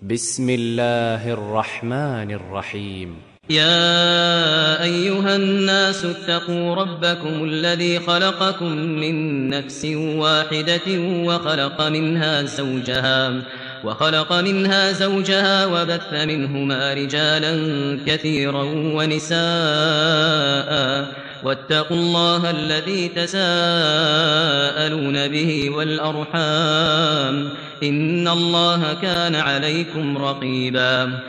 بسم الله الرحمن الرحيم. يا أيها الناس اتقوا ربكم الذي خلقكم من نفس واحدة وخلق منها زوجها وبث منهما رجالا كثيرا ونساء، واتقوا الله الذي تساءلون به والأرحام، إن الله كان عليكم رقيبا.